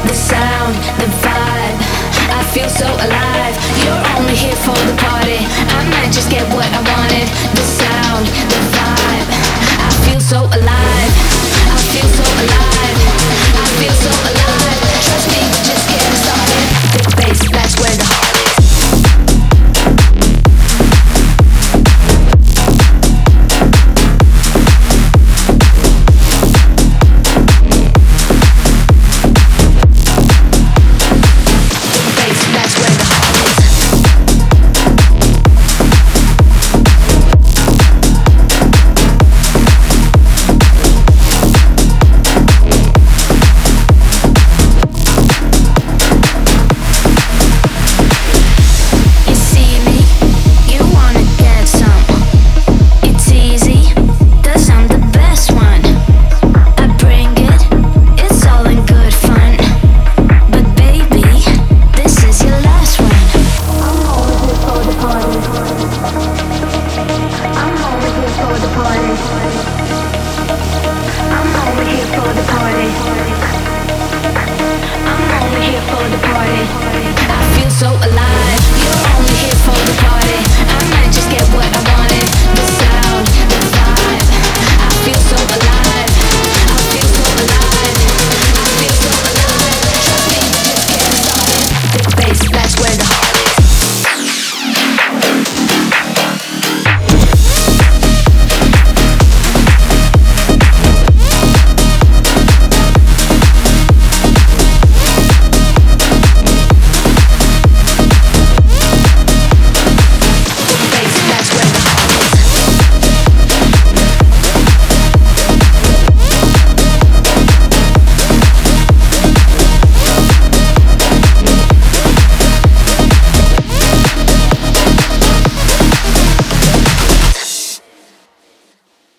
the sound, the vibe. I feel so alive. You're only here for the party. I might just get what I wanted. The sound, the vibe. I feel so alive. I feel so alive. I feel so alive. Trust me, we're just getting started. Big bass, that's where the heart is. Bass.